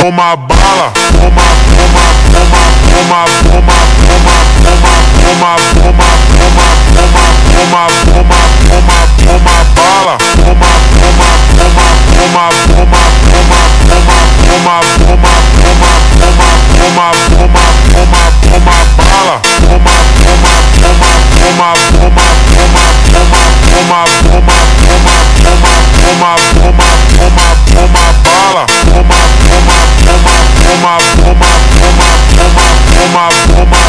toma bala, toma, toma, toma, toma, toma, toma, toma, toma, toma, toma, toma, toma, toma, toma bala, toma, toma, toma, toma, toma, toma, toma, toma, toma, toma, toma, toma, toma, toma, toma bala, toma, toma, toma, toma, toma, toma, toma, toma, toma, toma, toma, toma, toma, toma, toma bala, toma, toma, toma, toma, toma, toma, toma, toma, toma.